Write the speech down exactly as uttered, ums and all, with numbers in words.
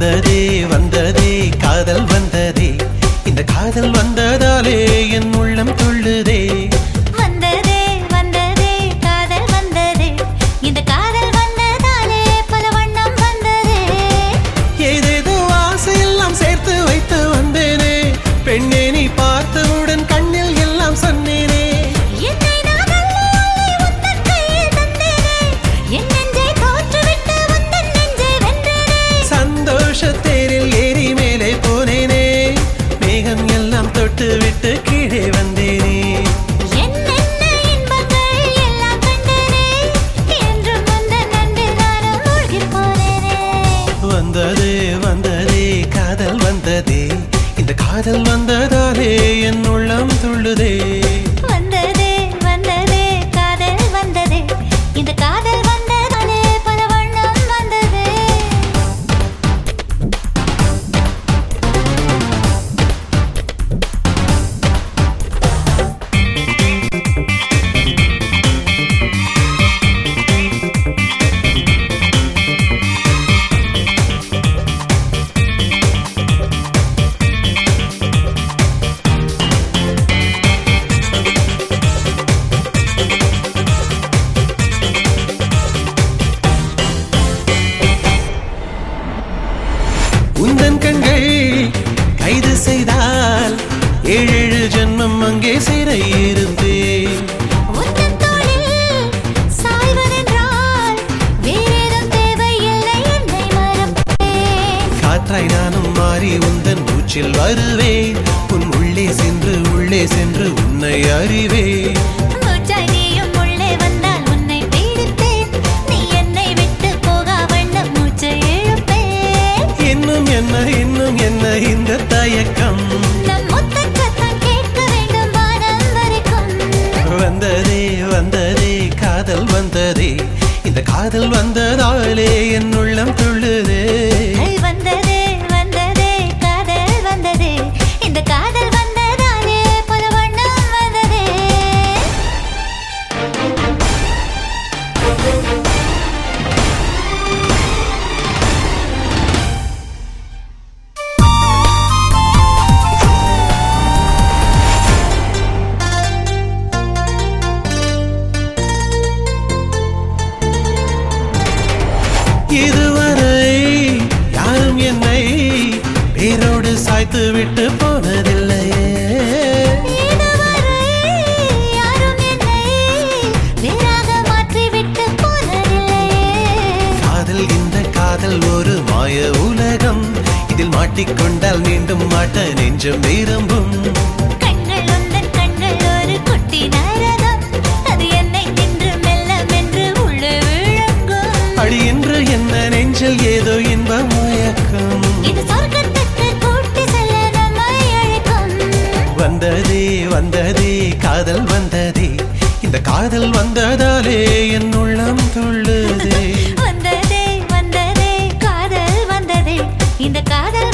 வந்ததே வந்ததே காதல் வந்ததே இந்த காதல் வந்ததாலே என் உள்ளம் துள்ளுதே வந்ததே வந்ததே காதல் வந்ததே இந்த காதல் வந்ததாலே பல வண்ணம் வந்ததே ஏதேதோ ஆசையெல்லாம் சேர்த்து வைத்து வந்தேனே பெண்ணே நீ பார்த்தவுடன் கண்ணில் எல்லாம் சொன்னேனே என்னை நான் அள்ளி அள்ளி உந்தன் கையில் தந்தேனே என் நெஞ்சை தோற்றுவிட்டு உந்தன் நெஞ்சை வென்றேனே சந்தோஷத் தேரில் ஏறி மேலே போனேனே மேகம் எல்லாம் தொட்டு விட்டு கீழே வந்தேனே என்னென்ன இன்பங்கள் எல்லாம் கண்டேனே என்றும் உந்தன் அன்பில் நானும் மூழ்கிப் போனேனே வந்ததே வந்ததே காதல் வந்ததே இந்த காதல் வந்ததாலே என் உள்ளம் துள்ளுதே வந்ததே வந்ததே காதல் வந்ததே இந்த காதல் வந்ததாலே பல வண்ணம் வந்ததே உந்தன் கண்கள் கைது செய்தால் ஏழேழு ஜென்மம் அங்கே சிறை இருந்தேன் உந்தன் தோளில் சாய்வதென்றால் வேறேதும் தேவையில்லை என்னை மறப்பேன் காற்றாய் நானும் மாறி உந்தன் மூச்சில் வருவேன் உன் உள்ளே சென்று உள்ளே சென்று உன்னை அறிவேன் மூச்சாய் நீயும் உள்ளே வந்தால் உன்னை பீடிப்பேன் நீ என்னை விட்டு போகா வண்ணம் மூச்சை இழுப்பேன் இன்னும் என்ன இன்னும் என்ன இந்த தயக்கம் நம் முத்தச் சத்தம் கேட்க வேண்டும் வானம் வரைக்கும் வந்ததே வந்ததே காதல் வந்ததே இந்த காதல் வந்ததாலே என் உள்ளம் துள்ளுதே வந்ததே வந்ததே காதல் வந்ததே இந்த காதல் வந்ததாலே பல வண்ணம் வந்ததே இதுவரை யாரும் என்னை வேரோடு சாய்த்து விட்டு போனதில்லையே இதுவரை யாரும் என்னை வேறாக மாற்றிவிட்டு போனதில்லையே காதல் இந்த காதல் ஒரு மாய உலகம் இதில் மாட்டிக்கொண்டால் மீண்டும் மாட்ட நெஞ்சம் விரும்பும் கண்கள் உந்தன் கண்கள் ஒரு குட்டி நரகம் அது என்னை தின்று மெல்ல மென்று உள்ளே விழுங்கும் அடி என்று என்ன நெஞ்சில் ஏதோ இன்ப மயக்கம் இது சொர்க்கத்துக்கு கூட்டி செல்ல நம்மை அழைக்கும் வந்ததே வந்ததே காதல் வந்ததே இந்த காதல் வந்ததாலே என் உள்ளம் துள்ளுதே வந்ததே வந்ததே காதல் வந்ததே இந்த காதல்